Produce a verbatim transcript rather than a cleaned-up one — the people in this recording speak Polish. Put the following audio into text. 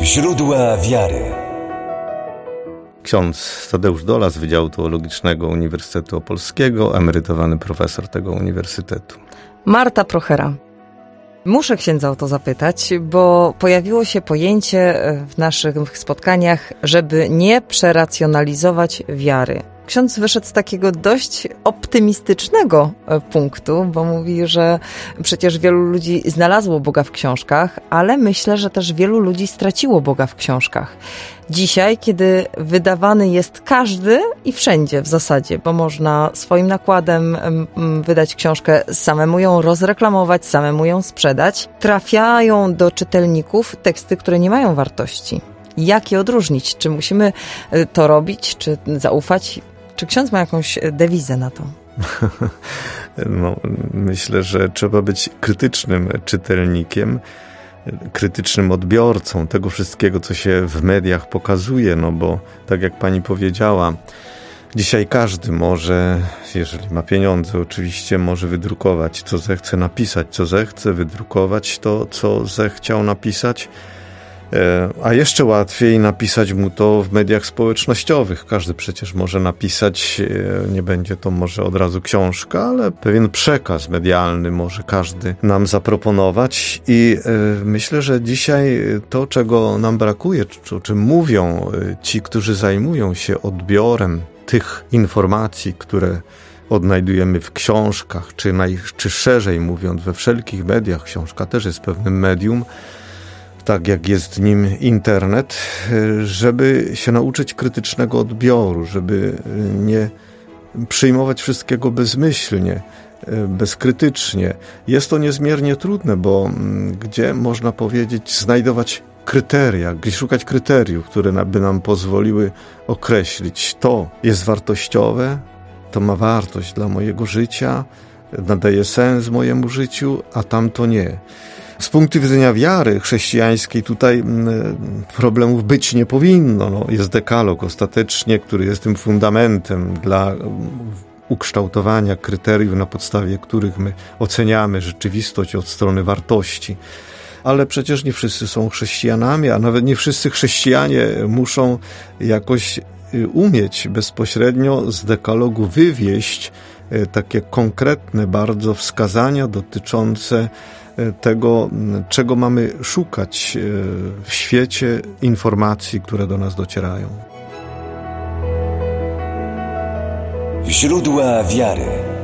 Źródła wiary. Ksiądz Tadeusz Dola z Wydziału Teologicznego Uniwersytetu Opolskiego, emerytowany profesor tego uniwersytetu. Marta Prochera. Muszę księdza o to zapytać, bo pojawiło się pojęcie w naszych spotkaniach, żeby nie przeracjonalizować wiary. Ksiądz wyszedł z takiego dość optymistycznego punktu, bo mówi, że przecież wielu ludzi znalazło Boga w książkach, ale myślę, że też wielu ludzi straciło Boga w książkach. Dzisiaj, kiedy wydawany jest każdy i wszędzie w zasadzie, bo można swoim nakładem wydać książkę, samemu ją rozreklamować, samemu ją sprzedać, trafiają do czytelników teksty, które nie mają wartości. Jak je odróżnić? Czy musimy to robić, czy zaufać? Czy ksiądz ma jakąś dewizę na to? No, myślę, że trzeba być krytycznym czytelnikiem, krytycznym odbiorcą tego wszystkiego, co się w mediach pokazuje, no bo tak jak pani powiedziała, dzisiaj każdy może, jeżeli ma pieniądze oczywiście, może wydrukować, co zechce napisać, co zechce, wydrukować to, co zechciał napisać. A jeszcze łatwiej napisać mu to w mediach społecznościowych. Każdy przecież może napisać, nie będzie to może od razu książka, ale pewien przekaz medialny może każdy nam zaproponować. I myślę, że dzisiaj to, czego nam brakuje, o czym mówią ci, którzy zajmują się odbiorem tych informacji, które odnajdujemy w książkach, czy, naj, czy szerzej mówiąc, we wszelkich mediach. Książka też jest pewnym medium, tak jak jest nim internet, żeby się nauczyć krytycznego odbioru, żeby nie przyjmować wszystkiego bezmyślnie, bezkrytycznie. Jest to niezmiernie trudne, bo gdzie można powiedzieć, znajdować kryteria, gdzie szukać kryteriów, które by nam pozwoliły określić, to jest wartościowe, to ma wartość dla mojego życia, nadaje sens mojemu życiu, a tamto nie. Z punktu widzenia wiary chrześcijańskiej tutaj problemów być nie powinno. No, jest dekalog ostatecznie, który jest tym fundamentem dla ukształtowania kryteriów, na podstawie których my oceniamy rzeczywistość od strony wartości. Ale przecież nie wszyscy są chrześcijanami, a nawet nie wszyscy chrześcijanie muszą jakoś umieć bezpośrednio z dekalogu wywieść takie konkretne bardzo wskazania dotyczące tego, czego mamy szukać w świecie informacji, które do nas docierają. Źródła wiary.